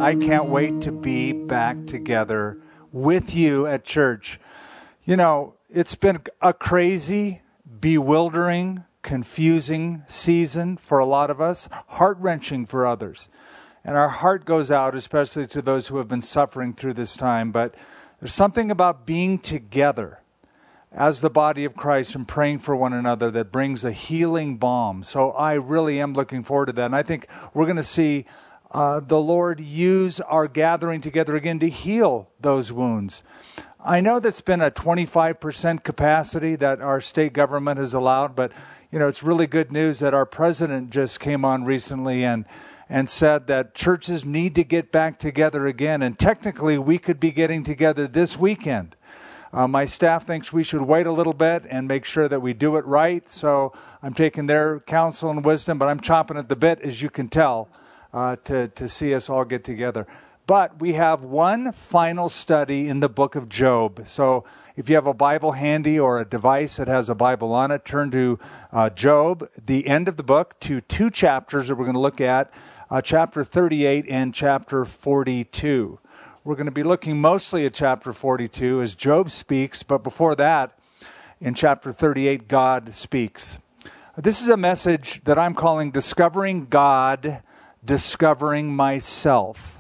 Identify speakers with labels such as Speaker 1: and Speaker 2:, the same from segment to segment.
Speaker 1: I can't wait to be back together with you at church. You know, it's been a crazy, bewildering, confusing season for a lot of us, heart-wrenching for others. And our heart goes out, especially to those who have been suffering through this time. But there's something about being together as the body of Christ and praying for one another that brings a healing balm. So I really am looking forward to that. And I think we're going to see the Lord use our gathering together again to heal those wounds. I know that's been a 25% capacity that our state government has allowed, but you know, it's really good news that our president just came on recently and said that churches need to get back together again. And technically, we could be getting together this weekend. My staff thinks we should wait a little bit and make sure that we do it right. So I'm taking their counsel and wisdom, but I'm chomping at the bit, as you can tell, to see us all get together. But we have one final study in the book of Job. So if you have a Bible handy or a device that has a Bible on it, turn to Job, the end of the book, to two chapters that we're going to look at, chapter 38 and chapter 42. We're going to be looking mostly at chapter 42 as Job speaks, but before that, in chapter 38, God speaks. This is a message that I'm calling Discovering God, Discovering Myself.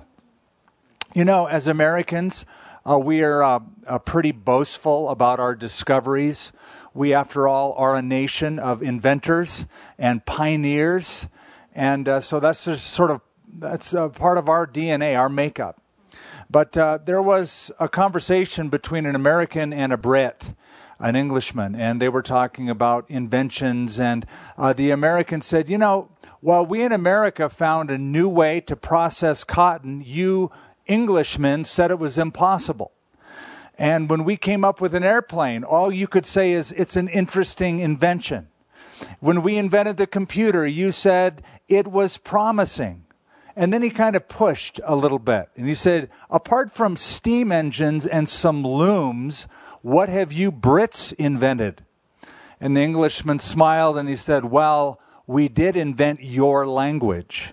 Speaker 1: You know, as Americans, we are pretty boastful about our discoveries. We, after all, are a nation of inventors and pioneers, and so that's just that's part of our DNA, our makeup. But there was a conversation between an American and a Brit, an Englishman, and they were talking about inventions. And the American said, you know, while we in America found a new way to process cotton, you Englishmen said it was impossible. And when we came up with an airplane, all you could say is it's an interesting invention. When we invented the computer, you said it was promising. And then he kind of pushed a little bit. And he said, apart from steam engines and some looms, what have you Brits invented? And the Englishman smiled and he said, well, we did invent your language.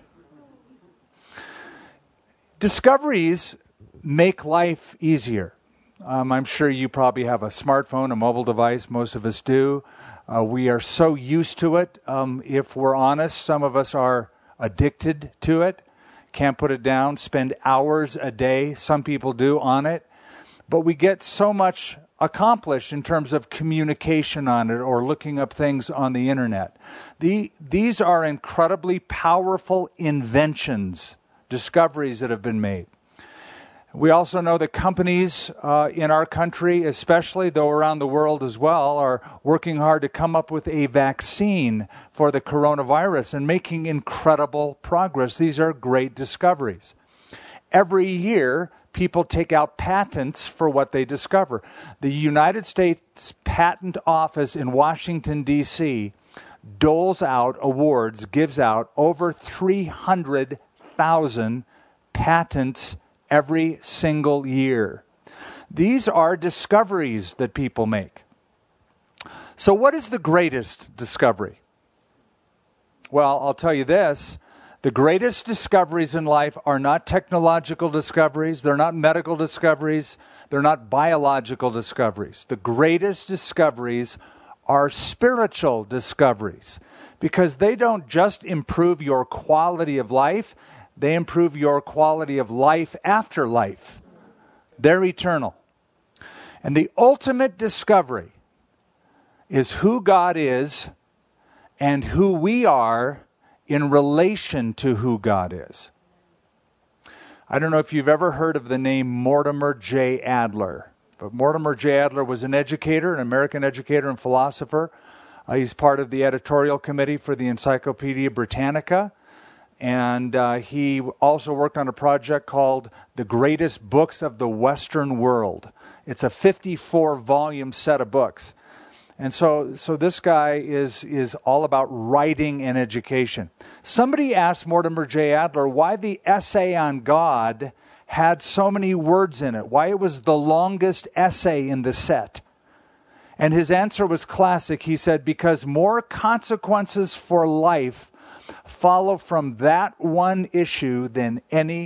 Speaker 1: Discoveries make life easier. I'm sure you probably have a smartphone, a mobile device. Most of us do. We are so used to it. If we're honest, some of us are addicted to it. Can't put it down, spend hours a day, some people do, on it. But we get so much accomplished in terms of communication on it or looking up things on the internet. These are incredibly powerful inventions, discoveries that have been made. We also know that companies in our country, especially, though around the world as well, are working hard to come up with a vaccine for the coronavirus and making incredible progress. These are great discoveries. Every year, people take out patents for what they discover. The United States Patent Office in Washington, D.C., doles out awards, gives out over 300,000 patents every single year. These are discoveries that people make. So what is the greatest discovery? Well, I'll tell you this. The greatest discoveries in life are not technological discoveries. They're not medical discoveries. They're not biological discoveries. The greatest discoveries are spiritual discoveries because they don't just improve your quality of life, they improve your quality of life after life. They're eternal. And the ultimate discovery is who God is and who we are in relation to who God is. I don't know if you've ever heard of the name Mortimer J. Adler, but Mortimer J. Adler was an educator, an American educator and philosopher. He's part of the editorial committee for the Encyclopedia Britannica. And he also worked on a project called The Greatest Books of the Western World. It's a 54-volume set of books. And so this guy is all about writing and education. Somebody asked Mortimer J. Adler why the essay on God had so many words in it, why it was the longest essay in the set. And his answer was classic. He said, because more consequences for life follow from that one issue than any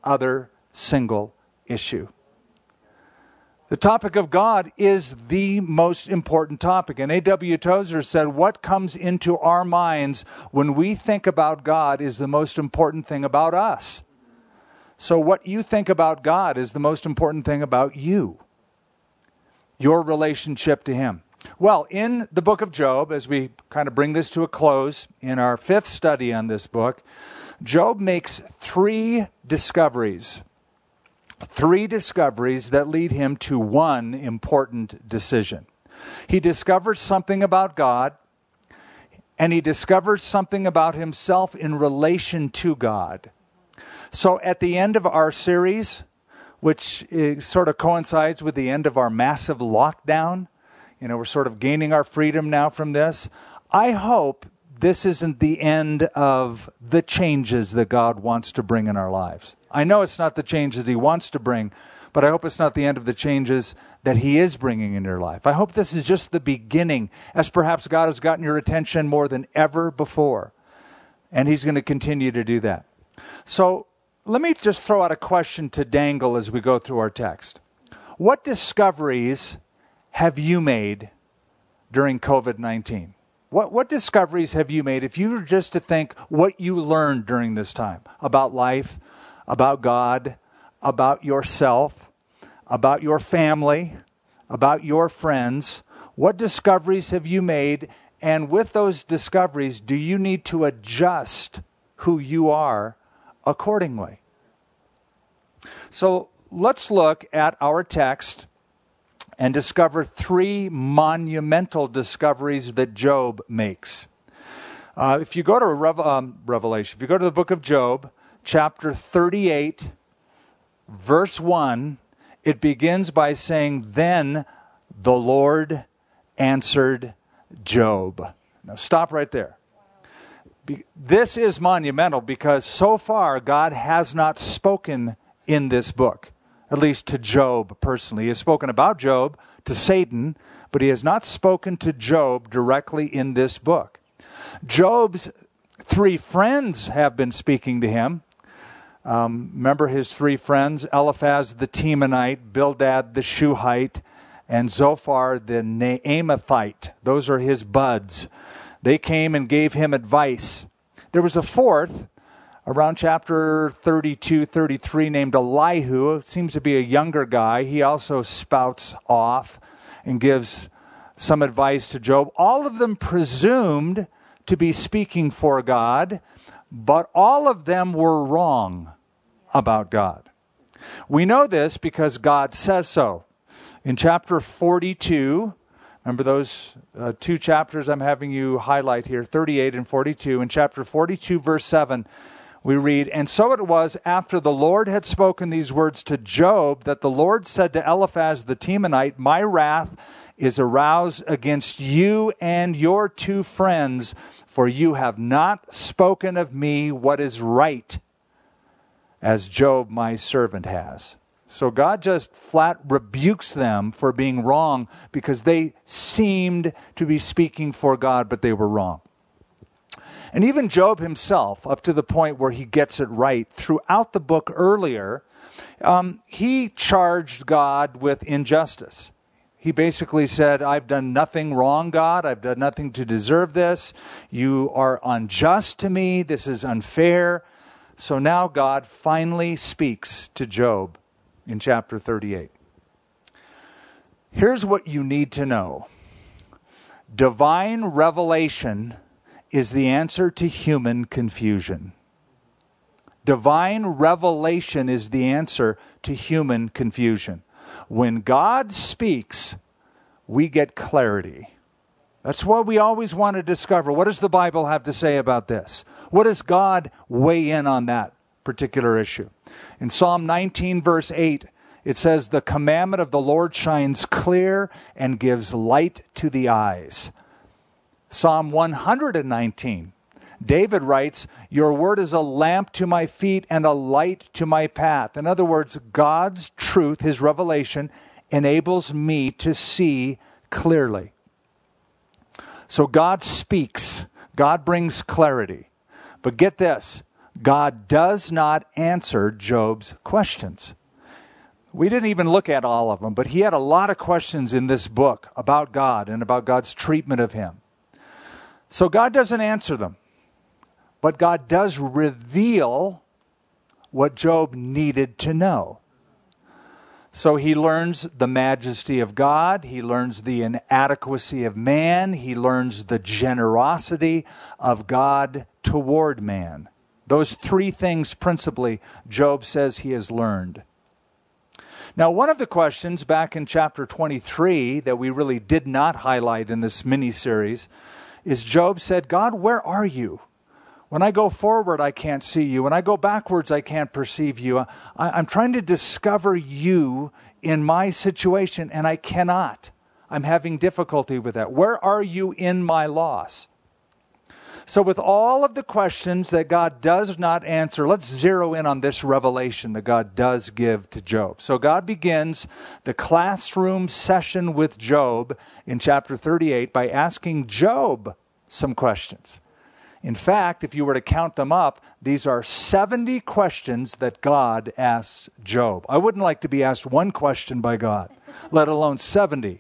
Speaker 1: other single issue. The topic of God is the most important topic. And A.W. Tozer said, what comes into our minds when we think about God is the most important thing about us. So what you think about God is the most important thing about you. Your relationship to Him. Well, in the book of Job, as we kind of bring this to a close in our 5th study on this book, Job makes 3 discoveries. 3 discoveries that lead him to one important decision. He discovers something about God, and he discovers something about himself in relation to God. So at the end of our series, which sort of coincides with the end of our massive lockdown, we're sort of gaining our freedom now from this. I hope this isn't the end of the changes that God wants to bring in our lives. I know it's not the changes He wants to bring, but I hope it's not the end of the changes that He is bringing in your life. I hope this is just the beginning, as perhaps God has gotten your attention more than ever before. And He's going to continue to do that. So let me just throw out a question to dangle as we go through our text. What discoveries have you made during COVID-19? What discoveries have you made, if you were just to think what you learned during this time about life, about God, about yourself, about your family, about your friends? What discoveries have you made? And with those discoveries, do you need to adjust who you are accordingly? So let's look at our text and discover 3 monumental discoveries that Job makes. If you go to Revelation, if you go to the book of Job, chapter 38, verse 1, it begins by saying, "Then the Lord answered Job." Now stop right there. This is monumental because so far God has not spoken in this book. At least to Job personally. He has spoken about Job to Satan, but he has not spoken to Job directly in this book. Job's 3 friends have been speaking to him. Remember his 3 friends, Eliphaz the Temanite, Bildad the Shuhite, and Zophar the Naamathite. Those are his buds. They came and gave him advice. There was a 4th, around chapter 32, 33, named Elihu. Seems to be a younger guy. He also spouts off and gives some advice to Job. All of them presumed to be speaking for God, but all of them were wrong about God. We know this because God says so. In chapter 42, remember those 2 chapters I'm having you highlight here, 38 and 42. In chapter 42, verse 7, we read, "And so it was after the Lord had spoken these words to Job that the Lord said to Eliphaz the Temanite, 'My wrath is aroused against you and your 2 friends, for you have not spoken of me what is right, as Job my servant has.'" So God just flat rebukes them for being wrong because they seemed to be speaking for God, but they were wrong. And even Job himself, up to the point where he gets it right, throughout the book earlier, he charged God with injustice. He basically said, "I've done nothing wrong, God. I've done nothing to deserve this. You are unjust to me. This is unfair." So now God finally speaks to Job in chapter 38. Here's what you need to know. Divine revelation is the answer to human confusion. Divine revelation is the answer to human confusion. When God speaks, we get clarity. That's what we always want to discover. What does the Bible have to say about this? What does God weigh in on that particular issue? In Psalm 19, verse 8, it says, "The commandment of the Lord shines clear and gives light to the eyes." Psalm 119, David writes, "Your word is a lamp to my feet and a light to my path." In other words, God's truth, His revelation, enables me to see clearly. So God speaks. God brings clarity. But get this, God does not answer Job's questions. We didn't even look at all of them, but he had a lot of questions in this book about God and about God's treatment of him. So God doesn't answer them, but God does reveal what Job needed to know. So he learns the majesty of God, he learns the inadequacy of man, he learns the generosity of God toward man. Those three things principally, Job says he has learned. Now, one of the questions back in chapter 23 that we really did not highlight in this mini-series is Job said, God, where are you? When I go forward, I can't see you. When I go backwards, I can't perceive you. I'm trying to discover you in my situation, and I cannot. I'm having difficulty with that. Where are you in my loss? So with all of the questions that God does not answer, let's zero in on this revelation that God does give to Job. So God begins the classroom session with Job in chapter 38 by asking Job some questions. In fact, if you were to count them up, these are 70 questions that God asks Job. I wouldn't like to be asked one question by God, let alone 70.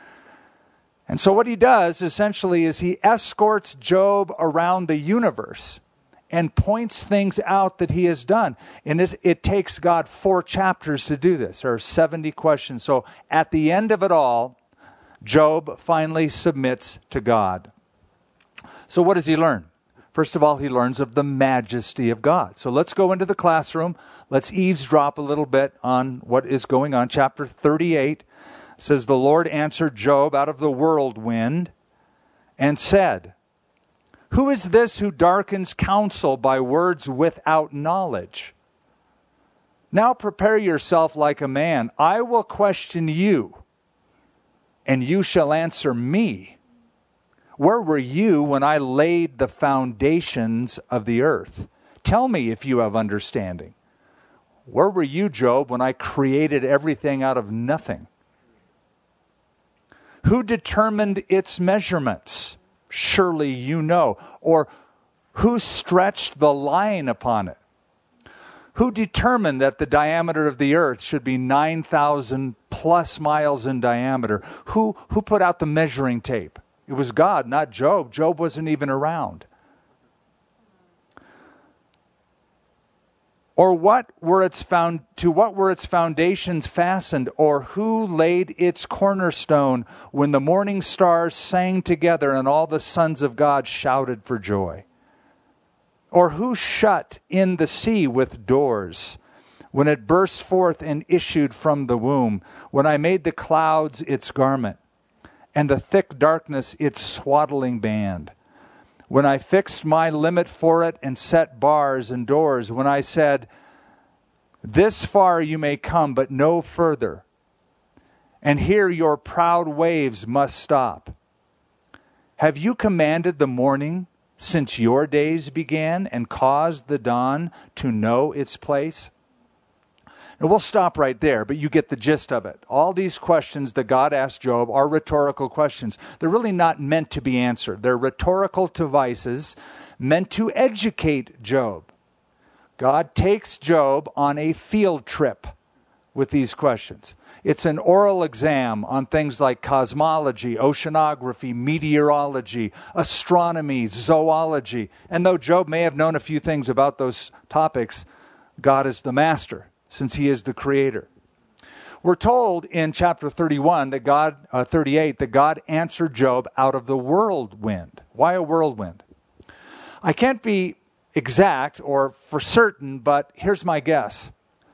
Speaker 1: And so what he does essentially is he escorts Job around the universe and points things out that he has done. And it takes God 4 chapters to do this. There are 70 questions. So at the end of it all, Job finally submits to God. So what does he learn? First of all, he learns of the majesty of God. So let's go into the classroom. Let's eavesdrop a little bit on what is going on. Chapter 38 says, the Lord answered Job out of the whirlwind and said, who is this who darkens counsel by words without knowledge? Now prepare yourself like a man. I will question you, and you shall answer me. Where were you when I laid the foundations of the earth? Tell me if you have understanding. Where were you, Job, when I created everything out of nothing? Who determined its measurements? Surely you know. Or who stretched the line upon it? Who determined that the diameter of the earth should be 9,000 plus miles in diameter? Who put out the measuring tape? It was God, not Job. Job wasn't even around. Or what were its foundations fastened? Or who laid its cornerstone when the morning stars sang together and all the sons of God shouted for joy? Or who shut in the sea with doors when it burst forth and issued from the womb? When I made the clouds its garment and the thick darkness its swaddling band? When I fixed my limit for it and set bars and doors, when I said, this far you may come, but no further, and here your proud waves must stop. Have you commanded the morning since your days began and caused the dawn to know its place? Now we'll stop right there, but you get the gist of it. All these questions that God asked Job are rhetorical questions. They're really not meant to be answered. They're rhetorical devices meant to educate Job. God takes Job on a field trip with these questions. It's an oral exam on things like cosmology, oceanography, meteorology, astronomy, zoology. And though Job may have known a few things about those topics, God is the master, since he is the creator. We're told in chapter 38 that God answered Job out of the whirlwind. Why a whirlwind? I can't be exact or for certain, but here's my guess.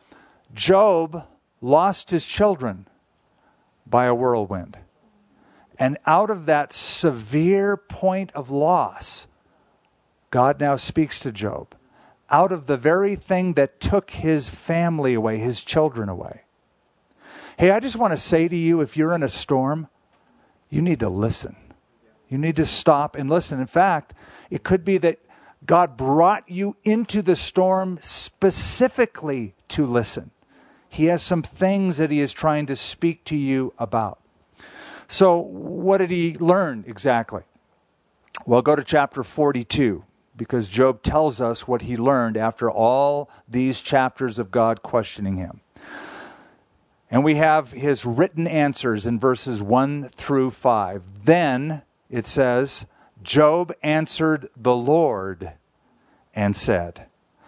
Speaker 1: Job lost his children by a whirlwind. And out of that severe point of loss, God now speaks to Job. Out of the very thing that took his family away, his children away. Hey, I just want to say to you, if you're in a storm, you need to listen. You need to stop and listen. In fact, it could be that God brought you into the storm specifically to listen. He has some things that he is trying to speak to you about. So what did he learn exactly? Well, go to chapter 42. because Job tells us what he learned after all these chapters of God questioning him. And we have his written answers in verses 1 through 5. Then, it says, Job answered the Lord and said,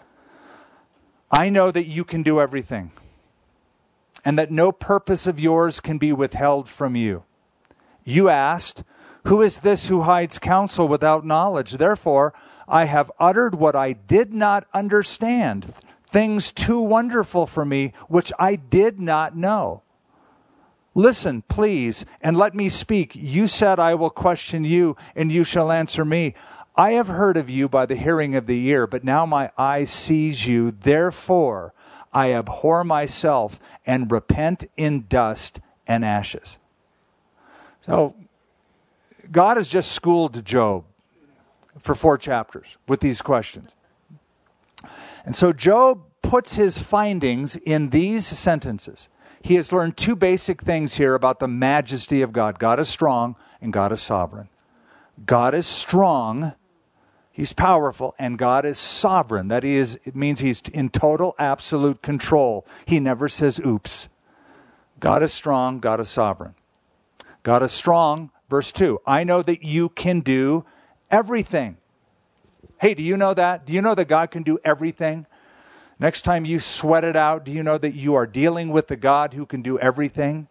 Speaker 1: I know that you can do everything, and that no purpose of yours can be withheld from you. You asked, who is this who hides counsel without knowledge? Therefore, I have uttered what I did not understand, things too wonderful for me, which I did not know. Listen, please, and let me speak. You said, I will question you, and you shall answer me. I have heard of you by the hearing of the ear, but now my eye sees you. Therefore, I abhor myself and repent in dust and ashes. So, God has just schooled Job for 4 chapters with these questions. And so Job puts his findings in these sentences. He has learned 2 basic things here about the majesty of God. God is strong and God is sovereign. God is strong, He's powerful, and God is sovereign. That is, it means He's in total, absolute control. He never says, oops. God is strong, God is sovereign. God is strong, verse 2. I know that you can do everything. Hey, do you know that? Do you know that God can do everything? Next time you sweat it out, do you know that you are dealing with the God who can do everything?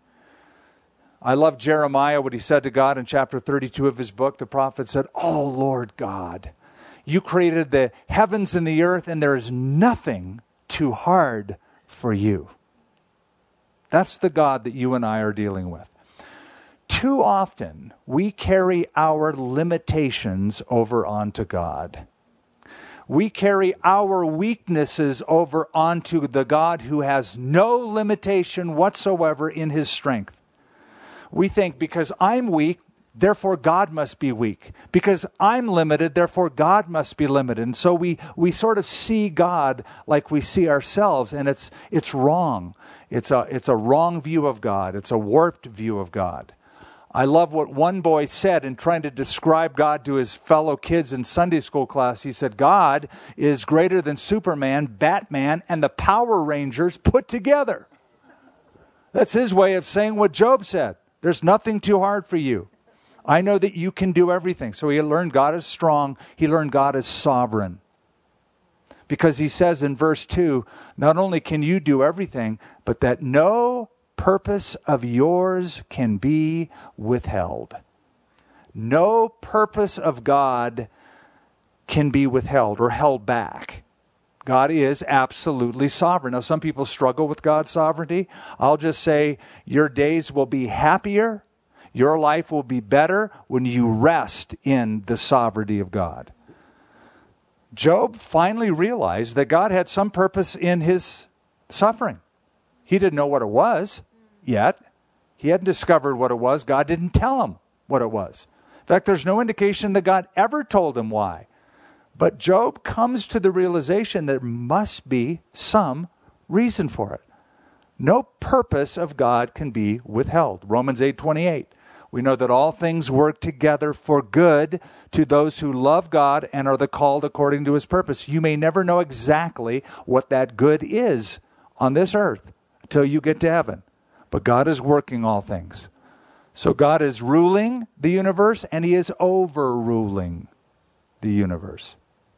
Speaker 1: I love Jeremiah, what he said to God in chapter 32 of his book. The prophet said, oh, Lord God, you created the heavens and the earth, and there is nothing too hard for you. That's the God that you and I are dealing with. Too often, we carry our limitations over onto God. We carry our weaknesses over onto the God who has no limitation whatsoever in His strength. We think, because I'm weak, therefore God must be weak. Because I'm limited, therefore God must be limited. And so we sort of see God like we see ourselves, and it's wrong. It's a wrong view of God. It's a warped view of God. I love what one boy said in trying to describe God to his fellow kids in Sunday school class. He said, God is greater than Superman, Batman, and the Power Rangers put together. That's his way of saying what Job said. There's nothing too hard for you. I know that you can do everything. So he learned God is strong. He learned God is sovereign. Because he says in verse 2, not only can you do everything, but that no purpose of yours can be withheld. No purpose of God can be withheld or held back. God is absolutely sovereign. Now, some people struggle with God's sovereignty. I'll just say your days will be happier, your life will be better when you rest in the sovereignty of God. Job finally realized that God had some purpose in his suffering. He didn't know what it was yet. He hadn't discovered what it was. God didn't tell him what it was. In fact, there's no indication that God ever told him why. But Job comes to the realization there must be some reason for it. No purpose of God can be withheld. Romans 8:28. We know that all things work together for good to those who love God and are the called according to His purpose. You may never know exactly what that good is on this earth until you get to heaven. But God is working all things. So God is ruling the universe, and He is overruling the universe.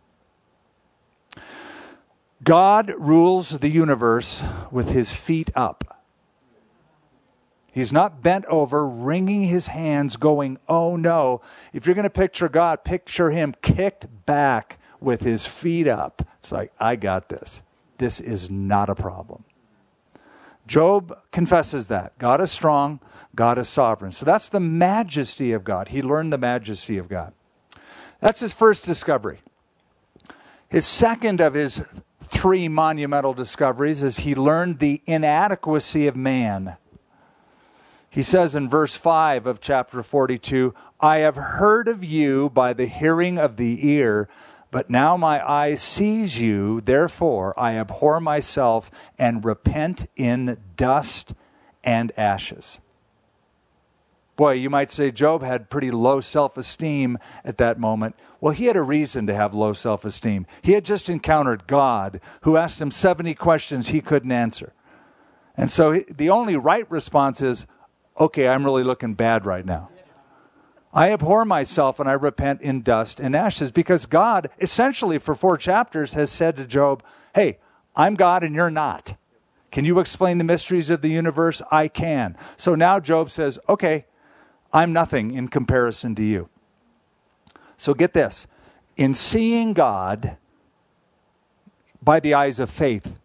Speaker 1: God rules the universe with His feet up. He's not bent over, wringing His hands, going, oh no. If you're going to picture God, picture Him kicked back with His feet up. It's like, I got this. This is not a problem. Job confesses that. God is strong, God is sovereign. So that's the majesty of God. He learned the majesty of God. That's his first discovery. His second of his 3 monumental discoveries is he learned the inadequacy of man. He says in verse 5 of chapter 42, I have heard of you by the hearing of the ear, but now my eye sees you, therefore I abhor myself and repent in dust and ashes. Boy, you might say Job had pretty low self-esteem at that moment. Well, he had a reason to have low self-esteem. He had just encountered God, who asked him 70 questions he couldn't answer. And so the only right response is, okay, I'm really looking bad right now. I abhor myself and I repent in dust and ashes, because God, essentially for 4 chapters, has said to Job, hey, I'm God and you're not. Can you explain the mysteries of the universe? I can. So now Job says, okay, I'm nothing in comparison to you. So get this. In seeing God by the eyes of faith,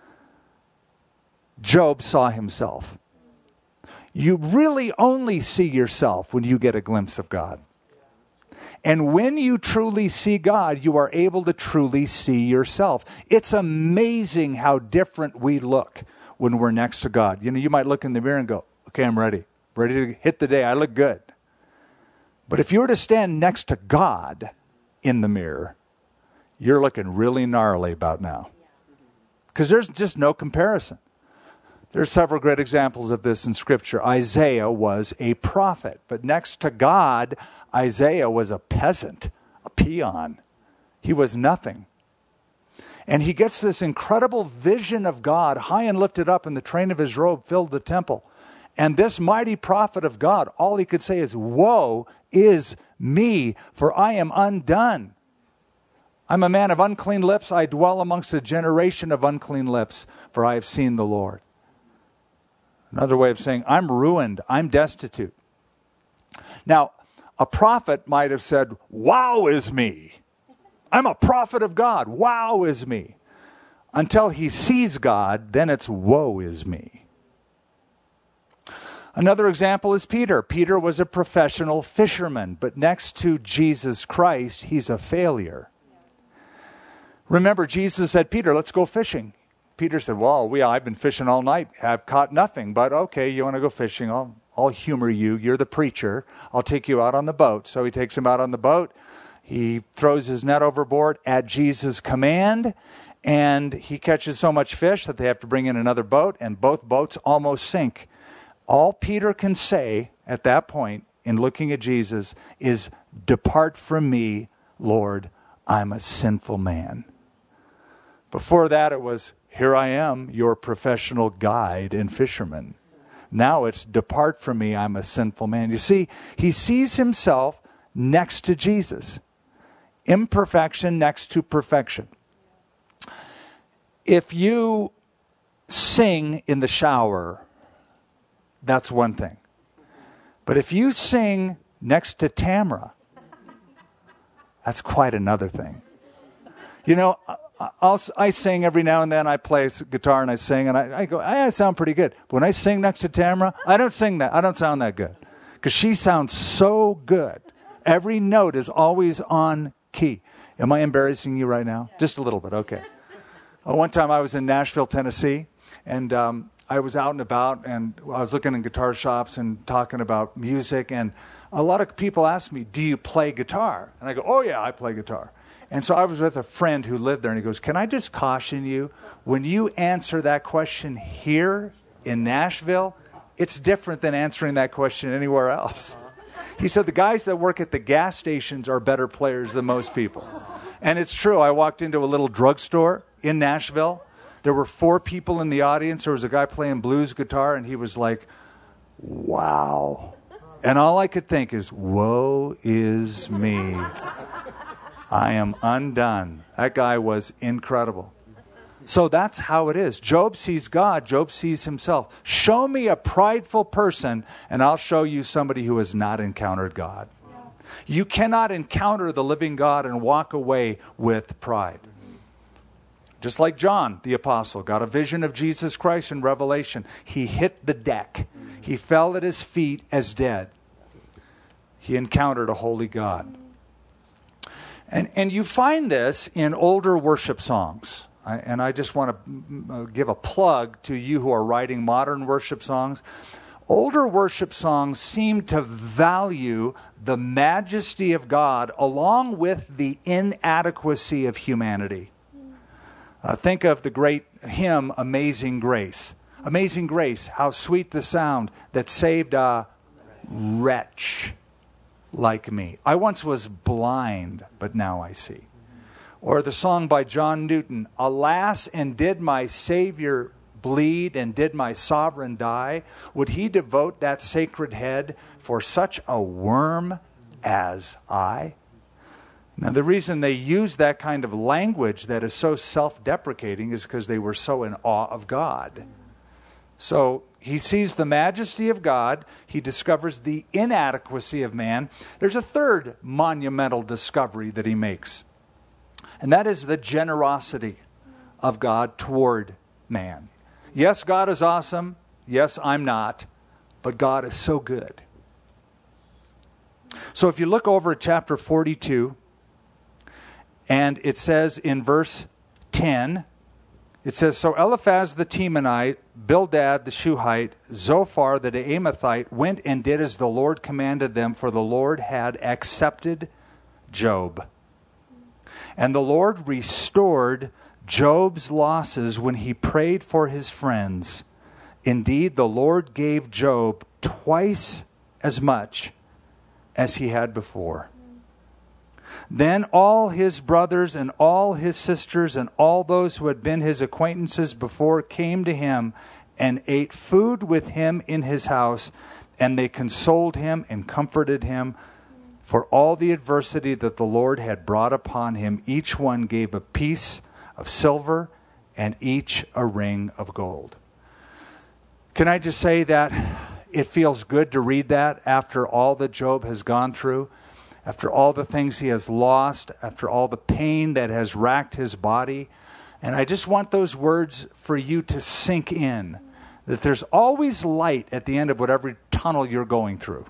Speaker 1: Job saw himself. You really only see yourself when you get a glimpse of God. And when you truly see God, you are able to truly see yourself. It's amazing how different we look when we're next to God. You know, you might look in the mirror and go, okay, I'm ready. Ready to hit the day. I look good. But if you were to stand next to God in the mirror, you're looking really gnarly about now. Because there's just no comparison. There are several great examples of this in Scripture. Isaiah was a prophet, but next to God, Isaiah was a peasant, a peon. He was nothing. And he gets this incredible vision of God high and lifted up, and the train of his robe filled the temple. And this mighty prophet of God, all he could say is, woe is me, for I am undone. I'm a man of unclean lips. I dwell amongst a generation of unclean lips, for I have seen the Lord. Another way of saying, I'm ruined. I'm destitute. Now, a prophet might have said, wow is me. I'm a prophet of God. Wow is me. Until he sees God, then it's woe is me. Another example is Peter. Peter was a professional fisherman, but next to Jesus Christ, he's a failure. Remember, Jesus said, Peter, let's go fishing. Peter said, well, I've been fishing all night. I've caught nothing, but okay, you want to go fishing? I'll humor you. You're the preacher. I'll take you out on the boat. So he takes him out on the boat. He throws his net overboard at Jesus' command, and he catches so much fish that they have to bring in another boat, and both boats almost sink. All Peter can say at that point in looking at Jesus is, depart from me, Lord, I'm a sinful man. Before that it was, here I am, your professional guide and fisherman. Now it's, depart from me, I'm a sinful man. You see, he sees himself next to Jesus. Imperfection next to perfection. If you sing in the shower, that's one thing. But if you sing next to Tamara, that's quite another thing. You know, I sing every now and then. I play guitar and I sing, and I go, I sound pretty good. But when I sing next to Tamara, I don't sing that. I don't sound that good. Because she sounds so good. Every note is always on key. Am I embarrassing you right now? Just a little bit, okay. One time I was in Nashville, Tennessee, and I was out and about, and I was looking in guitar shops and talking about music, and a lot of people asked me, do you play guitar? And I go, oh yeah, I play guitar. And so I was with a friend who lived there, and he goes, can I just caution you, when you answer that question here in Nashville, it's different than answering that question anywhere else. He said the guys that work at the gas stations are better players than most people. And it's true. I walked into a little drugstore in Nashville. There were 4 people in the audience. There was a guy playing blues guitar, and he was like, wow. And all I could think is, woe is me. I am undone. That guy was incredible. So that's how it is. Job sees God. Job sees himself. Show me a prideful person, and I'll show you somebody who has not encountered God. You cannot encounter the living God and walk away with pride. Just like John, the apostle, got a vision of Jesus Christ in Revelation. He hit the deck. He fell at his feet as dead. He encountered a holy God. And you find this in older worship songs. And I just want to give a plug to you who are writing modern worship songs. Older worship songs seem to value the majesty of God along with the inadequacy of humanity. Think of the great hymn, Amazing Grace. Amazing Grace, how sweet the sound that saved a wretch like me. I once was blind, but now I see. Or the song by John Newton, alas, and did my Savior bleed, and did my sovereign die? Would he devote that sacred head for such a worm as I? Now, the reason they use that kind of language that is so self-deprecating is because they were so in awe of God. So he sees the majesty of God. He discovers the inadequacy of man. There's a third monumental discovery that he makes, and that is the generosity of God toward man. Yes, God is awesome. Yes, I'm not. But God is so good. So if you look over at chapter 42, and it says in verse 10, it says, so Eliphaz the Temanite, Bildad the Shuhite, Zophar the Naamathite went and did as the Lord commanded them, for the Lord had accepted Job. And the Lord restored Job's losses when he prayed for his friends. Indeed, the Lord gave Job twice as much as he had before. Then all his brothers and all his sisters and all those who had been his acquaintances before came to him and ate food with him in his house, and they consoled him and comforted him for all the adversity that the Lord had brought upon him. Each one gave a piece of silver, and each a ring of gold. Can I just say that it feels good to read that after all that Job has gone through, after all the things he has lost, after all the pain that has racked his body. And I just want those words for you to sink in, that there's always light at the end of whatever tunnel you're going through.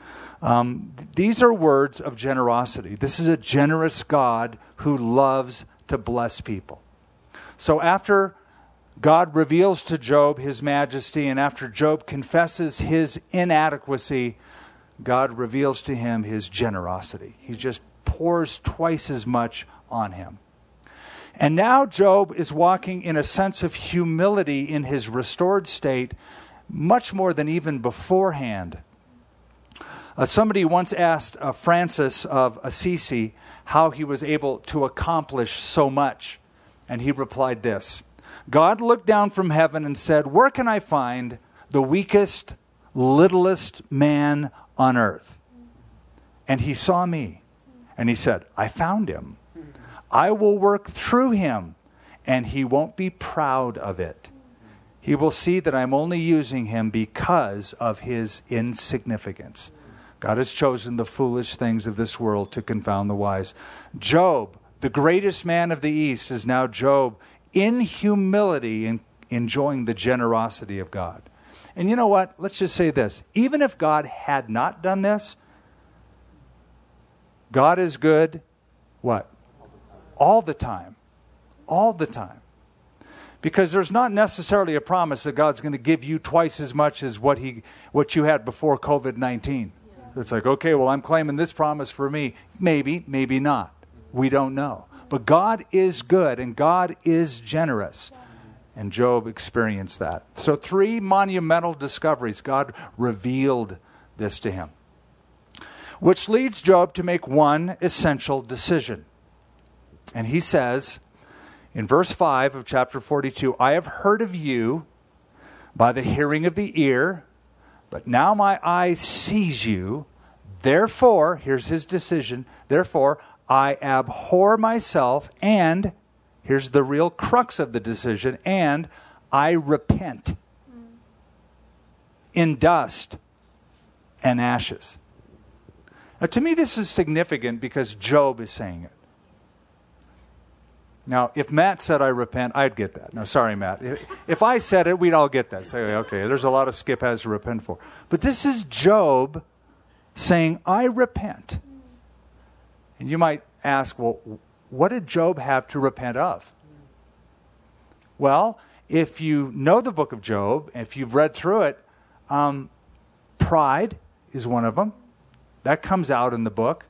Speaker 1: These are words of generosity. This is a generous God who loves to bless people. So after God reveals to Job his majesty, and after Job confesses his inadequacy, God reveals to him his generosity. He just pours twice as much on him. And now Job is walking in a sense of humility in his restored state, much more than even beforehand. Somebody once asked Francis of Assisi how he was able to accomplish so much. And he replied this: God looked down from heaven and said, where can I find the weakest, littlest man on earth? And he saw me. And he said, I found him. I will work through him, and he won't be proud of it. He will see that I'm only using him because of his insignificance. God has chosen the foolish things of this world to confound the wise. Job, the greatest man of the East, is now Job in humility and enjoying the generosity of God. And you know what? Let's just say this. Even if God had not done this, God is good, what? All the time. All the time. Because there's not necessarily a promise that God's going to give you twice as much as what you had before COVID-19. It's like, okay, well, I'm claiming this promise for me. Maybe, maybe not. We don't know. But God is good and God is generous. And Job experienced that. So 3 monumental discoveries. God revealed this to him. Which leads Job to make one essential decision. And he says in verse 5 of chapter 42, I have heard of you by the hearing of the ear, but now my eye sees you. Therefore, here's his decision, therefore I abhor myself, and here's the real crux of the decision, and I repent in dust and ashes. Now, to me, this is significant because Job is saying it. Now, if Matt said I repent, I'd get that. No, sorry, Matt. If I said it, we'd all get that. Say, okay, there's a lot of Skip has to repent for. But this is Job saying, I repent. And you might ask, well, what did Job have to repent of? Well, if you know the book of Job, if you've read through it, pride is one of them. That comes out in the book.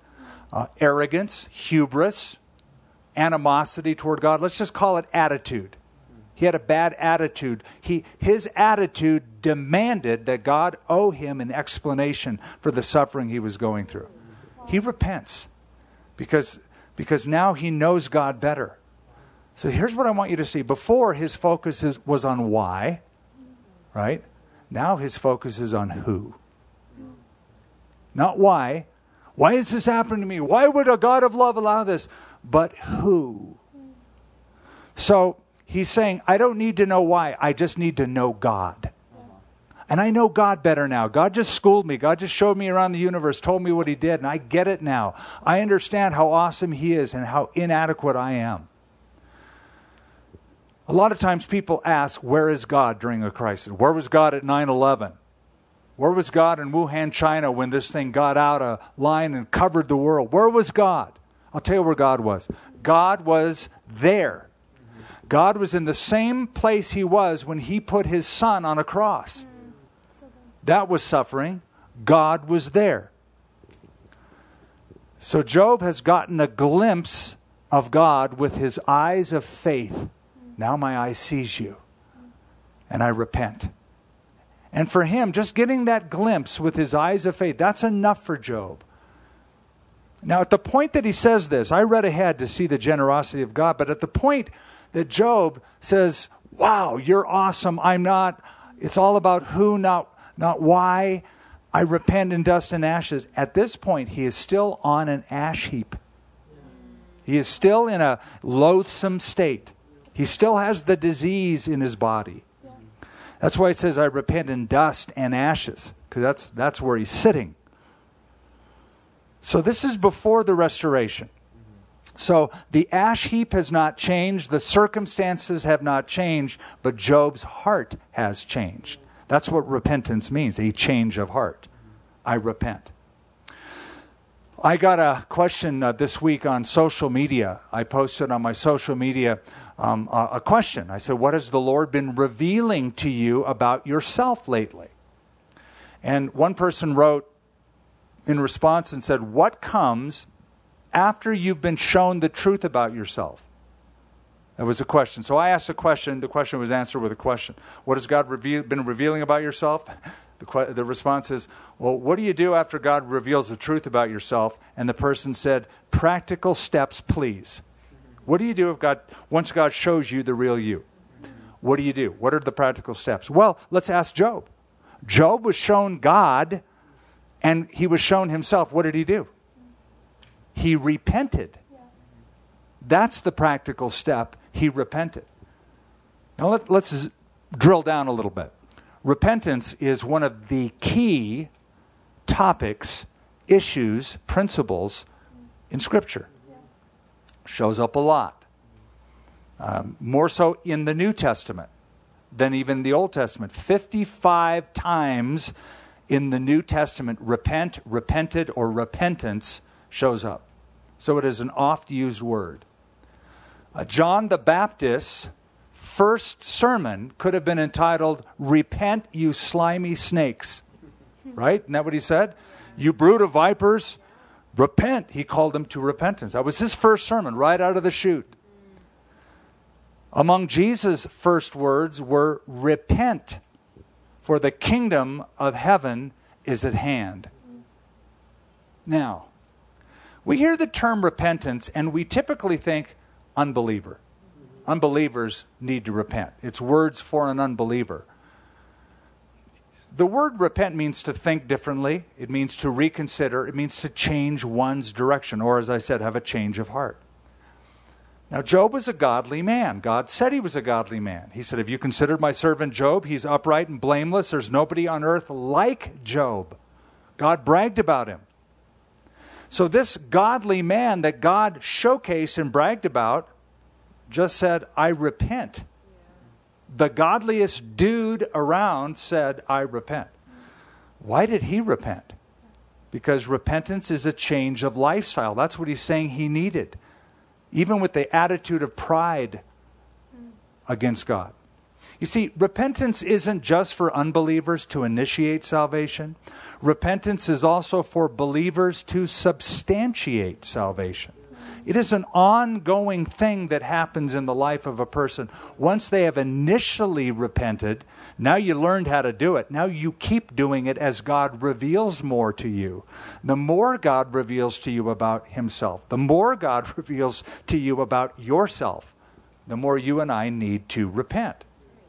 Speaker 1: Arrogance, hubris, animosity toward God. Let's just call it attitude. He had a bad attitude. His attitude demanded that God owe him an explanation for the suffering he was going through. He repents because now he knows God better. So here's what I want you to see. Before, his focus was on why, right? Now his focus is on who. Not why. Why is this happening to me? Why would a God of love allow this? But who? So he's saying, I don't need to know why. I just need to know God. And I know God better now. God just schooled me. God just showed me around the universe, told me what he did, and I get it now. I understand how awesome he is and how inadequate I am. A lot of times people ask, where is God during a crisis? Where was God at 9/11? Where was God in Wuhan, China when this thing got out of line and covered the world? Where was God? I'll tell you where God was. God was there. God was in the same place he was when he put his son on a cross. That was suffering. God was there. So Job has gotten a glimpse of God with his eyes of faith. Now my eye sees you, and I repent. And for him, just getting that glimpse with his eyes of faith, that's enough for Job. Now, at the point that he says this, I read ahead to see the generosity of God, but at the point that Job says, wow, you're awesome, I'm not, it's all about who, not why, I repent in dust and ashes. At this point, he is still on an ash heap. He is still in a loathsome state. He still has the disease in his body. That's why he says, I repent in dust and ashes, because that's where he's sitting. So this is before the restoration. So the ash heap has not changed, the circumstances have not changed, but Job's heart has changed. That's what repentance means, a change of heart. I repent. I got a question this week on social media. I posted on my social media a question. I said, what has the Lord been revealing to you about yourself lately? And one person wrote in response and said, what comes after you've been shown the truth about yourself? That was a question. So I asked a question. The question was answered with a question. What has God been revealing about yourself? The response is, well, what do you do after God reveals the truth about yourself? And the person said, practical steps, please. What do you do once God shows you the real you? What do you do? What are the practical steps? Well, let's ask Job. Job was shown God, and he was shown himself. What did he do? He repented. That's the practical step. He repented. Now let's drill down a little bit. Repentance is one of the key topics, issues, principles in Scripture. Shows up a lot. More so in the New Testament than even the Old Testament. 55 times in the New Testament, repent, repented, or repentance shows up. So it is an oft-used word. John the Baptist's first sermon could have been entitled, Repent, you slimy snakes. Right? Isn't that what he said? You brood of vipers, repent. He called them to repentance. That was his first sermon, right out of the chute. Among Jesus' first words were, repent, for the kingdom of heaven is at hand. Now, we hear the term repentance, and we typically think unbeliever. Unbelievers need to repent. It's words for an unbeliever. The word repent means to think differently. It means to reconsider. It means to change one's direction, or as I said, have a change of heart. Now, Job was a godly man. God said he was a godly man. He said, have you considered my servant Job? He's upright and blameless. There's nobody on earth like Job. God bragged about him. So this godly man that God showcased and bragged about just said, I repent. The godliest dude around said, I repent. Why did he repent? Because repentance is a change of lifestyle. That's what he's saying he needed. Even with the attitude of pride against God. You see, repentance isn't just for unbelievers to initiate salvation. Repentance is also for believers to substantiate salvation. It is an ongoing thing that happens in the life of a person. Once they have initially repented, now you learned how to do it. Now you keep doing it as God reveals more to you. The more God reveals to you about himself, the more God reveals to you about yourself, the more you and I need to repent.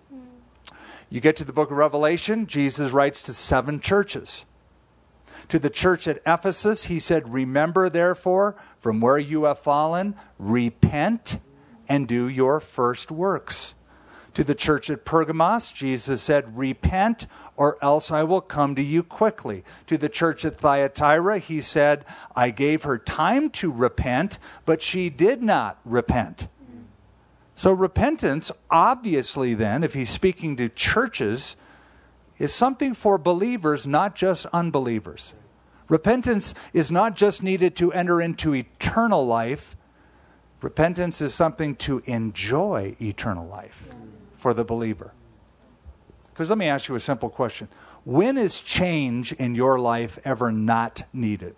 Speaker 1: You get to the book of Revelation, Jesus writes to 7 churches. To the church at Ephesus, he said, "Remember, therefore, from where you have fallen, repent and do your first works." To the church at Pergamos, Jesus said, "Repent, or else I will come to you quickly." To the church at Thyatira, he said, "I gave her time to repent, but she did not repent." So repentance, obviously then, if he's speaking to churches, is something for believers, not just unbelievers. Repentance is not just needed to enter into eternal life. Repentance is something to enjoy eternal life for the believer. Because let me ask you a simple question. When is change in your life ever not needed?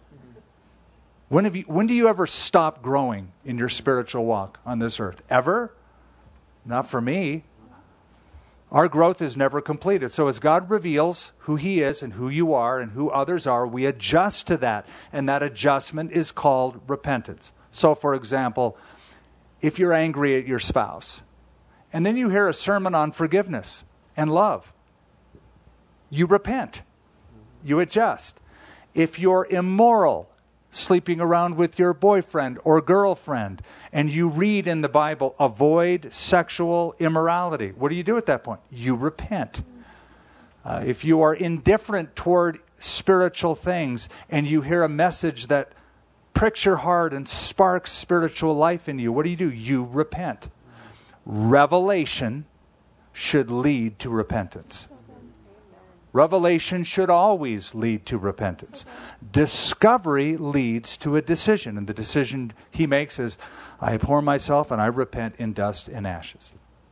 Speaker 1: When do you ever stop growing in your spiritual walk on this earth? Ever? Not for me. Our growth is never completed. So as God reveals who he is and who you are and who others are, we adjust to that. And that adjustment is called repentance. So for example, if you're angry at your spouse, and then you hear a sermon on forgiveness and love, you repent. You adjust. If you're immoral, sleeping around with your boyfriend or girlfriend, and you read in the Bible, avoid sexual immorality, what do you do at that point? You repent. If you are indifferent toward spiritual things, and you hear a message that pricks your heart and sparks spiritual life in you, what do? You repent. Revelation should lead to repentance. Revelation should always lead to repentance. Discovery leads to a decision. And the decision he makes is, I abhor myself and I repent in dust and ashes.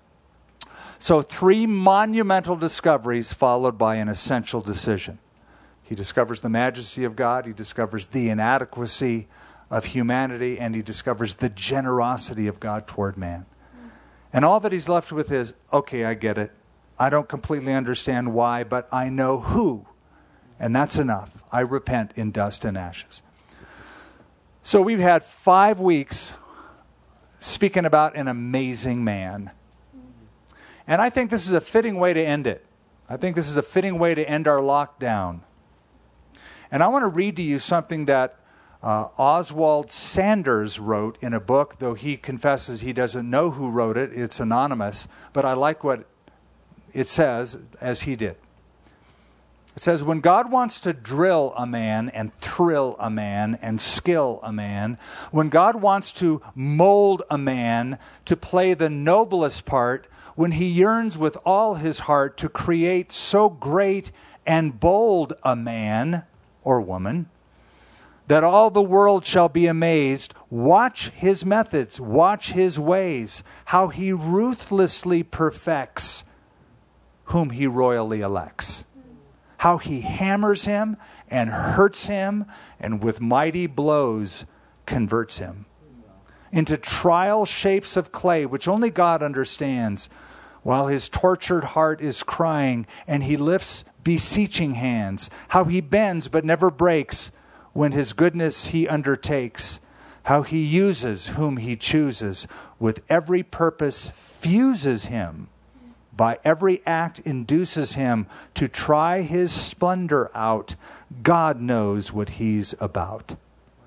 Speaker 1: So 3 monumental discoveries followed by an essential decision. He discovers the majesty of God. He discovers the inadequacy of humanity. And he discovers the generosity of God toward man. And all that he's left with is, okay, I get it. I don't completely understand why, but I know who. And that's enough. I repent in dust and ashes. So we've had 5 weeks speaking about an amazing man. And I think this is a fitting way to end it. I think this is a fitting way to end our lockdown. And I want to read to you something that Oswald Sanders wrote in a book, though he confesses he doesn't know who wrote it. It's anonymous. But I like what it says as he did. It says, when God wants to drill a man and thrill a man and skill a man, when God wants to mold a man to play the noblest part, when he yearns with all his heart to create so great and bold a man or woman, that all the world shall be amazed, watch his methods, watch his ways, how he ruthlessly perfects whom he royally elects. How he hammers him and hurts him and with mighty blows converts him into trial shapes of clay which only God understands, while his tortured heart is crying and he lifts beseeching hands. How he bends but never breaks when his goodness he undertakes. How he uses whom he chooses, with every purpose fuses him, by every act induces him to try his splendor out. God knows what he's about.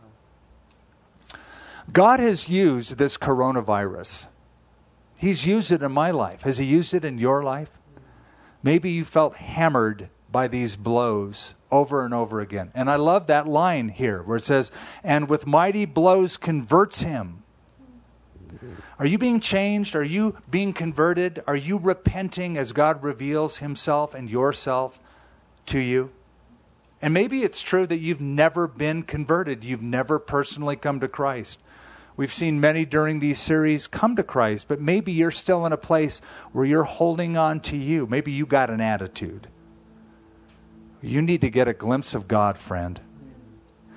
Speaker 1: God has used this coronavirus. He's used it in my life. Has he used it in your life? Maybe you felt hammered by these blows over and over again. And I love that line here where it says, and with mighty blows converts him. Are you being changed? Are you being converted? Are you repenting as God reveals himself and yourself to you? And maybe it's true that you've never been converted. You've never personally come to Christ. We've seen many during these series come to Christ, but maybe you're still in a place where you're holding on to you. Maybe you got an attitude. You need to get a glimpse of God, friend.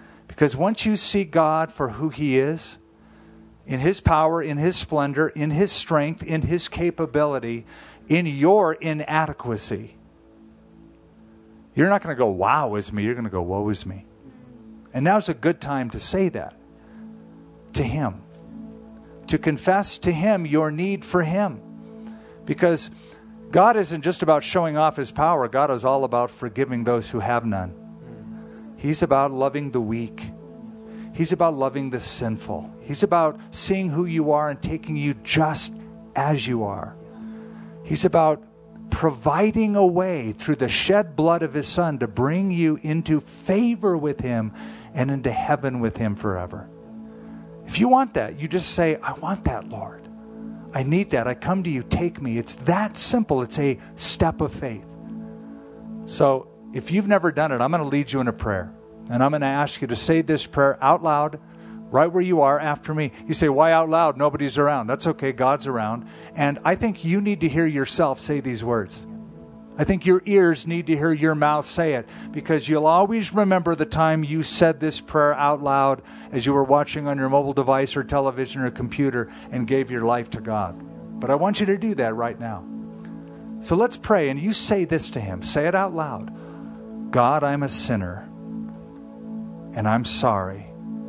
Speaker 1: Because once you see God for who He is, in His power, in His splendor, in His strength, in His capability, in your inadequacy, you're not going to go, wow is me. You're going to go, woe is me. And now's a good time to say that to Him. To confess to Him your need for Him. Because God isn't just about showing off His power. God is all about forgiving those who have none. He's about loving the weak. He's about loving the sinful. He's about seeing who you are and taking you just as you are. He's about providing a way through the shed blood of His Son to bring you into favor with Him and into heaven with Him forever. If you want that, you just say, I want that, Lord. I need that. I come to you. Take me. It's that simple. It's a step of faith. So if you've never done it, I'm going to lead you in a prayer. And I'm going to ask you to say this prayer out loud, right where you are after me. You say, why out loud? Nobody's around. That's okay. God's around. And I think you need to hear yourself say these words. I think your ears need to hear your mouth say it, because you'll always remember the time you said this prayer out loud as you were watching on your mobile device or television or computer and gave your life to God. But I want you to do that right now. So let's pray, and you say this to Him. Say it out loud. God, I'm a sinner, and I'm sorry.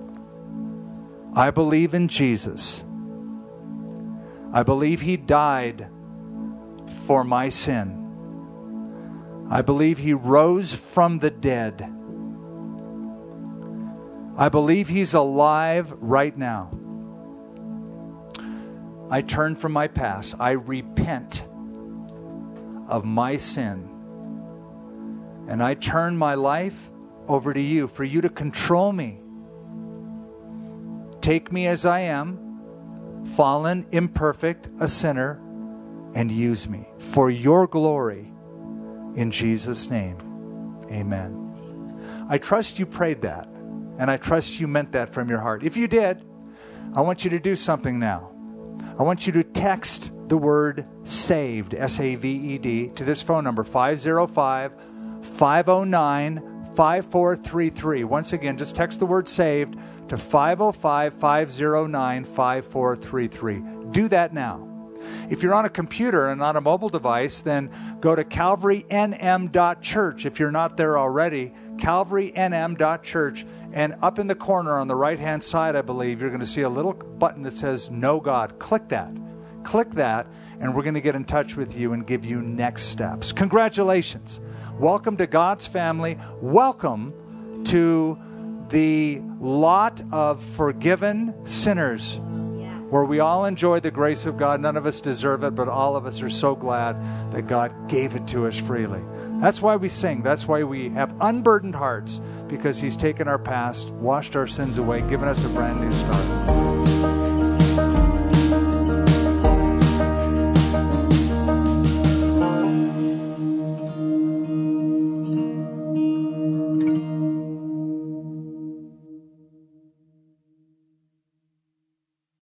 Speaker 1: I believe in Jesus. I believe He died for my sin. I believe He rose from the dead. I believe He's alive right now. I turn from my past. I repent of my sin. And I turn my life over to You for You to control me. Take me as I am, fallen, imperfect, a sinner, and use me for Your glory. In Jesus' name, amen. I trust you prayed that, and I trust you meant that from your heart. If you did, I want you to do something now. I want you to text the word SAVED, S-A-V-E-D, to this phone number, 505-509-5433. Once again, just text the word SAVED to 505-509-5433. Do that now. If you're on a computer and on a mobile device, then go to calvarynm.church. If you're not there already, calvarynm.church. And up in the corner on the right-hand side, I believe, you're going to see a little button that says Know God. Click that. Click that, and we're going to get in touch with you and give you next steps. Congratulations. Welcome to God's family. Welcome to the lot of forgiven sinners, where we all enjoy the grace of God. None of us deserve it, but all of us are so glad that God gave it to us freely. That's why we sing. That's why we have unburdened hearts, because He's taken our past, washed our sins away, given us a brand new start.